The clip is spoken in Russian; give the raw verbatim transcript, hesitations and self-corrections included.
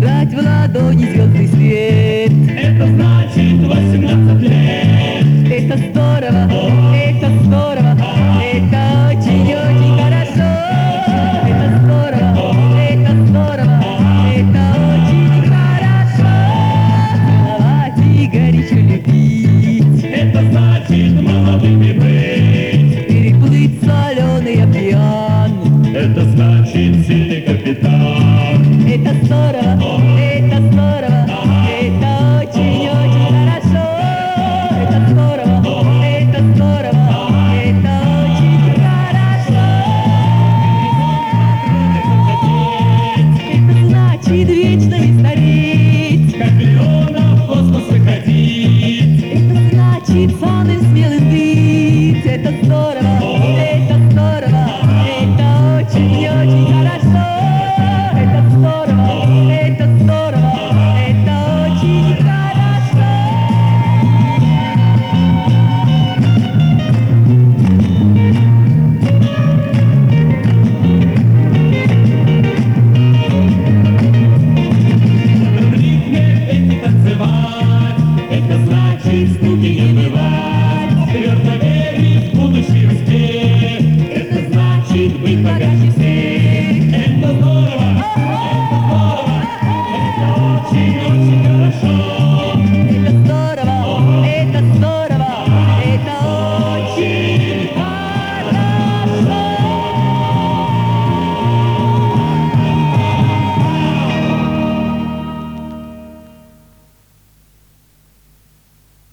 собрать в ладони звездный свет. Это значит восемнадцать лет. Это здорово, это здорово, это очень-очень хорошо. Это здорово, это здорово, это очень хорошо. Целовать и горячо любить. Это значит молодыми быть. Переплыть соленый океан. Это значит сильный капитан. Это здорово, это здорово, это очень-очень хорошо. Это здорово, это здорово, это очень хорошо. Это значит вечно не стареть. Как миллионов в космос выходить. Это значит самым смелым быть. Это здорово, это здорово, это очень-очень хорошо. Это здорово, это здорово, это очень хорошо. В ритме петь и танцевать. Это значит скуки не бывать. Твердо верить в будущий успех. Это значит быть богаче всех. Это здорово, это здорово, это очень